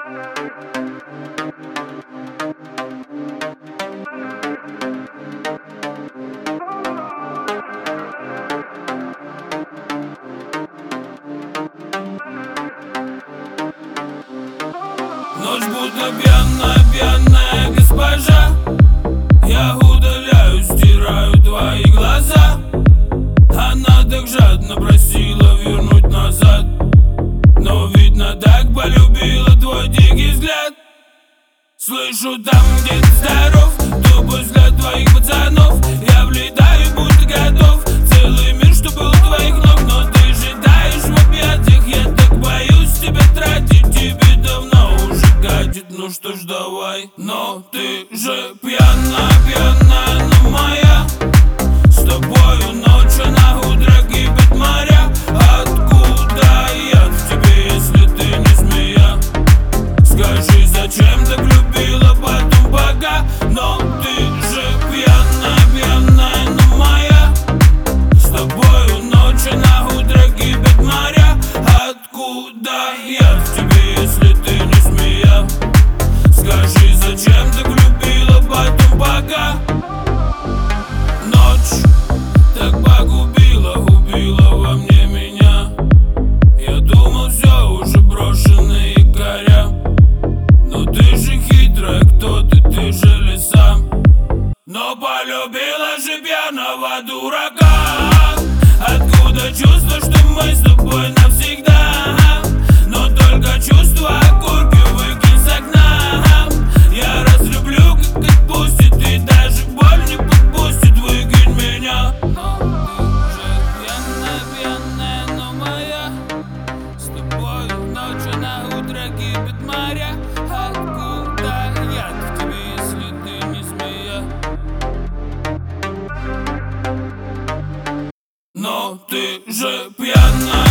Ночь будто пьяная, пьяная госпожа. Я удаляю, стираю твои глаза. Она так жадно просила вернуть назад, но видно так полюбила твой дикий взгляд. Слышу там, где ты здоров, тупой взгляд твоих пацанов. Я влетаю, будто готов, целый мир, что был у твоих ног. Но ты же таешь в объятиях, я так боюсь тебя тратить. Тебе давно уже катит, ну что ж давай. Но ты же пьяная, пьяная, но моя. С тобою ночью на утро кипит моря. Откуда я в тебе, если ты не змея? Скажи, зачем так любила, потом пока. Но ты же пьяная, пьяная, но моя. С тобою ночью на утро кипит моря. Откуда я в тебе, если ты не змея? Скажи, зачем так любила, потом пока. Ночь так погубила, убила во мне меня. Я думал, все уже брошенные горя. Но ты же хитрая, кто ты же лиса. Но полюбила же пьяного дурака. Откуда чувство, что мы с тобой навсегда? Но только чувство окурки выкинь с окна. Я разлюблю, как отпустит, и даже боль не подпустит. Выкинь меня. Но ты же пьяная, пьяная, но моя. С тобою ночью на утро кипит моря. Откуда я в тебе, если ты не змея? Но ты же пьяная.